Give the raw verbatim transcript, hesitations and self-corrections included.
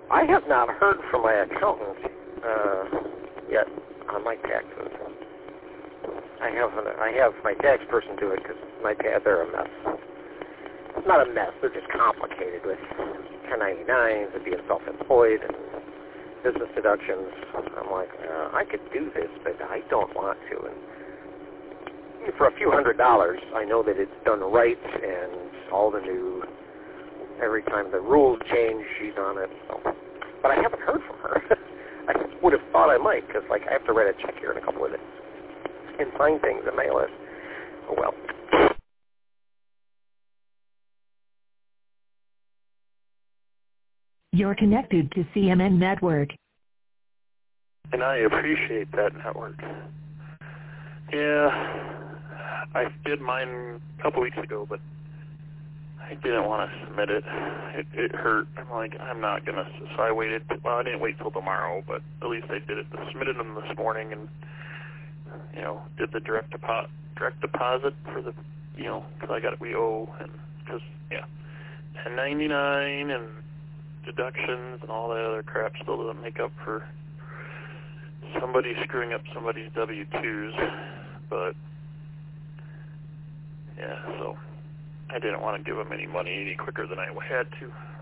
I have not heard from my accountant uh, yet on my taxes. I have an, I have my tax person do it because my ta- they're a mess. It's not a mess. They're just complicated with ten ninety-nines and being self-employed and business deductions. I'm like, uh, I could do this, but I don't want to. And for a few hundred dollars, I know that it's done right, and all the new, every time the rules change, she's on it. So. But I haven't heard from her. I would have thought I might, because like I have to write a check here in a couple of days and sign things and mail it. Oh well. You're connected to C M N Network. And I appreciate that network. Yeah, I did mine a couple weeks ago, but I didn't want to submit it. It, it hurt. I'm like, I'm not going to. So I waited. Well, I didn't wait till tomorrow, but at least I did it. Submitted them this morning and, you know, did the direct deposit, direct deposit for the, you know, because I got it, we owe, and because, yeah, ten ninety-nine and deductions and all that other crap still doesn't make up for somebody screwing up somebody's W two's, but yeah, so I didn't want to give them any money any quicker than I had to.